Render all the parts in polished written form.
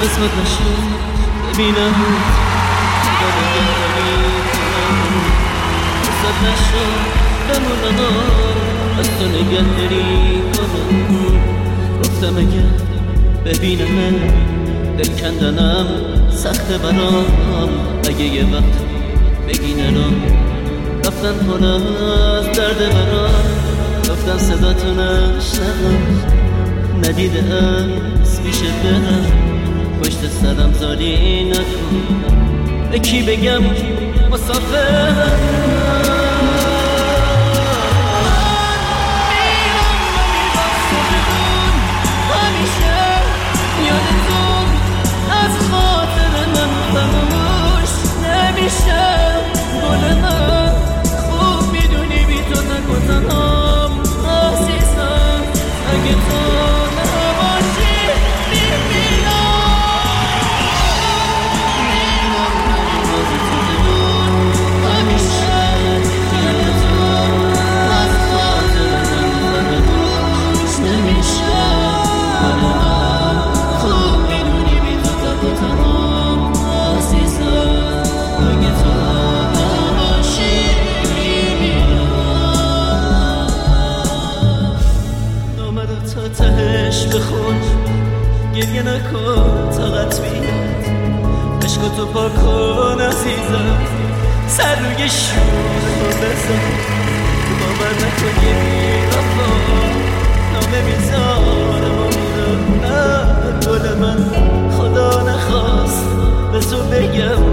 قسمت نشد ببینم قسمت نشد بمونم از تو نگهداری کنم. گفتم اگه ببینم دل کندنم سخت برام، اگه یه وقت بگی نرام رفتن پر از درد برام. گفتم صداتو نشنوم ندیده از پیشت برم، پشت سرم زاری نکن به کی بگم مسافرم. تهش بخون گریه نکن طاقت بیاد، عشقتو پاک کن عزیزم، سر روی شور بزن. باور نکن یه بی‌وفا نامه میذارم و میرم. نه گل من خدا نخواست به تو بگم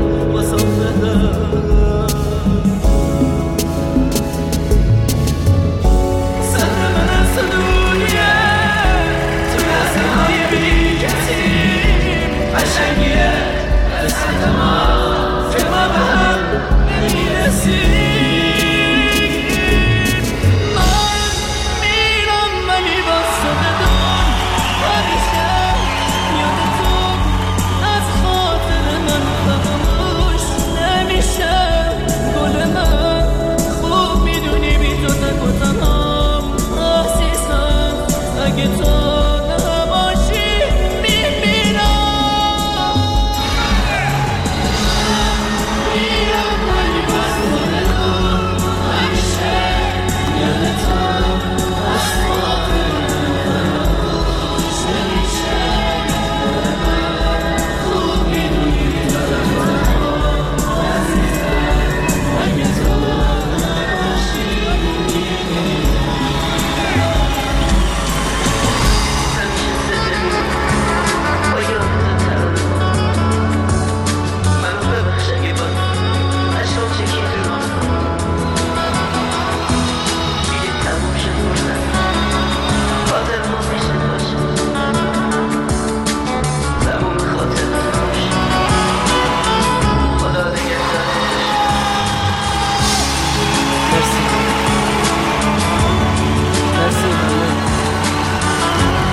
مسافرم.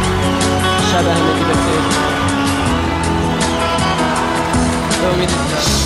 شب همگی بخیر. به امید